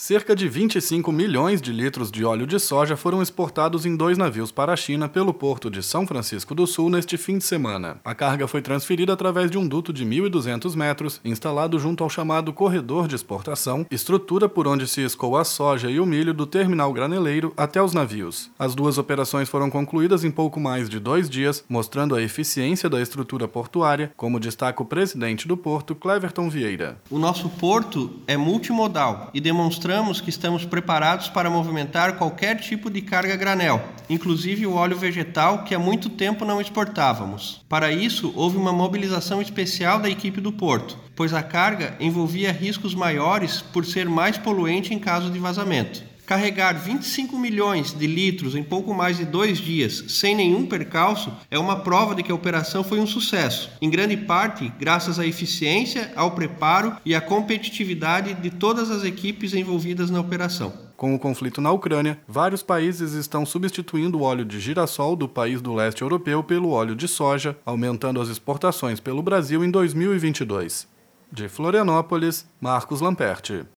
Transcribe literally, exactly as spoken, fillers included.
Cerca de vinte e cinco milhões de litros de óleo de soja foram exportados em dois navios para a China pelo porto de São Francisco do Sul neste fim de semana. A carga foi transferida através de um duto de mil e duzentos metros, instalado junto ao chamado Corredor de Exportação, estrutura por onde se escoa a soja e o milho do terminal graneleiro até os navios. As duas operações foram concluídas em pouco mais de dois dias, mostrando a eficiência da estrutura portuária, como destaca o presidente do porto, Cleverton Vieira. O nosso porto é multimodal e demonstra Demonstramos que estamos preparados para movimentar qualquer tipo de carga granel, inclusive o óleo vegetal que há muito tempo não exportávamos. Para isso, houve uma mobilização especial da equipe do porto, pois a carga envolvia riscos maiores por ser mais poluente em caso de vazamento. Carregar vinte e cinco milhões de litros em pouco mais de dois dias, sem nenhum percalço, é uma prova de que a operação foi um sucesso, em grande parte graças à eficiência, ao preparo e à competitividade de todas as equipes envolvidas na operação. Com o conflito na Ucrânia, vários países estão substituindo o óleo de girassol do país do leste europeu pelo óleo de soja, aumentando as exportações pelo Brasil em dois mil e vinte e dois. De Florianópolis, Marcos Lamperti.